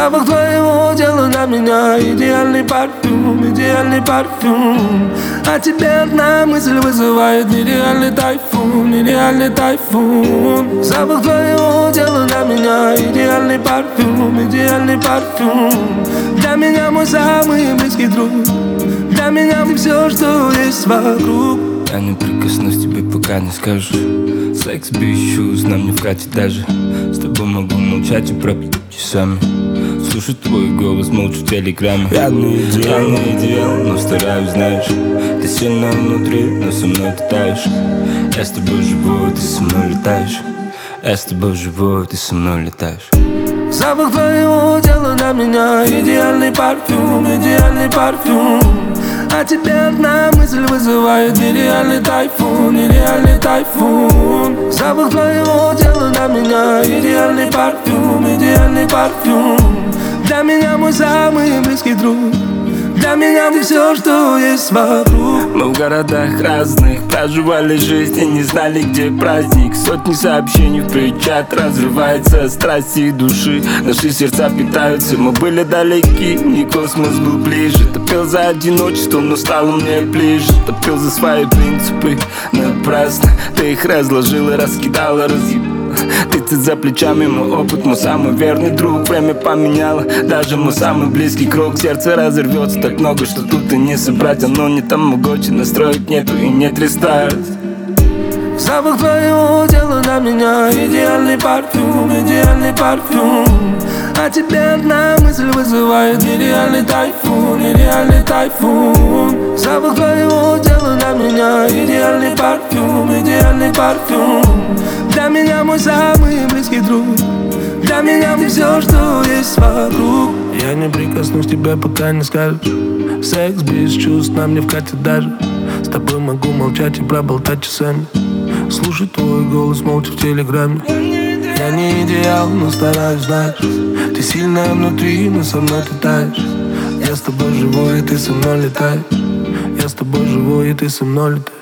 Запах твоего тела на меня, идеальный парфюм, идеальный парфюм. А тебе одна мысль вызывает нереальный тайфун, нереальный тайфун. Запах твоего тела на меня, идеальный парфюм, идеальный парфюм. Для меня мой самый близкий друг, для меня ты все, что есть вокруг. Я не прикоснусь тебе, пока не скажешь. Секс без чувств нам не вкатит даже. С тобой могу молчать и пропить часами. Слушать твой голос молча в телеграме. Я не идеал, но стараюсь, знаешь. Ты сильно внутри, но со мной ты таешь. Я с тобой живу, ты со мной летаешь. Я с тобой живу, ты со мной летаешь. Запах твоего тела на меня, идеальный парфюм, идеальный парфюм. А тебе одна мысль вызывает нереальный тайфун, нереальный тайфун. Запах твоего тела на меня, идеальный парфюм, идеальный парфюм. Для меня мой самый близкий друг, для меня ты все, что есть вокруг. Мы в городах разных проживали жизнь и не знали, где праздник. Сотни сообщений в причат, разрывается страсти души. Наши сердца питаются, мы были далеки, и космос был ближе. Топил за одиночество, но стало мне ближе. Топил за свои принципы напрасно. Ты их разложила, раскидала, разъебала. Ты за плечами, мой опыт, мой самый верный друг. Время поменяло, даже мой самый близкий круг. Сердце разорвется, так много, что тут и не собрать. Оно не тамагочи, настроить нету и нет рестарт. Запах твоего тела на меня, идеальный парфюм, идеальный парфюм. А тебе одна мысль вызывает нереальный тайфун, нереальный тайфун. Запах твоего тела на меня, идеальный парфюм, идеальный парфюм. Для меня мой самый близкий друг, для меня ты все, что есть вокруг. Я не прикоснусь к тебе, пока не скажешь. Секс без чувств нам не вкатит даже. С тобой могу молчать и проболтать часами. Слушать твой голос молча в телеграме. Я не идеал, но стараюсь, знаешь. Ты сильная внутри, но со мной ты таешь. Я с тобой живу, и ты со мной летаешь. Я с тобой живу, и ты со мной летаешь.